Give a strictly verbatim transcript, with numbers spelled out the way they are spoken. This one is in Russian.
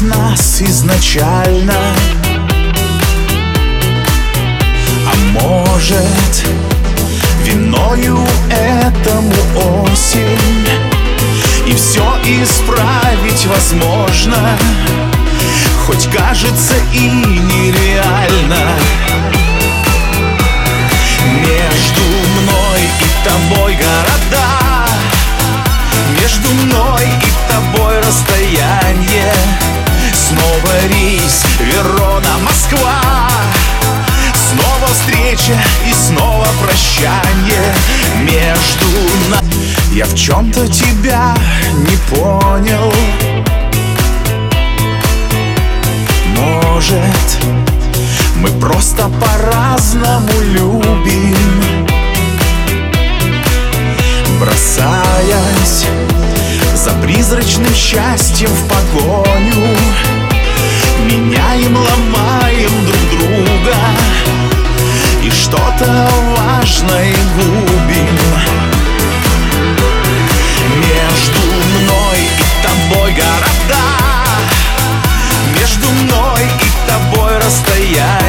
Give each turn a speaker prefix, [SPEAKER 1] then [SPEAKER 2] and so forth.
[SPEAKER 1] нас изначально. А может, виною этому осень, и все исправить возможно, хоть кажется и нереально. Между мной и тобой города, между мной и тобой расстояние. Снова рейс Верона, Москва, снова встреча и снова прощание. Между нами я в чем-то тебя не понял. Может, мы просто по-разному любим, бросаясь за призрачным счастьем в погоню. Меняем, ломаем друг друга и что-то важное губим. Между мной и тобой города, между мной и тобой расстояние.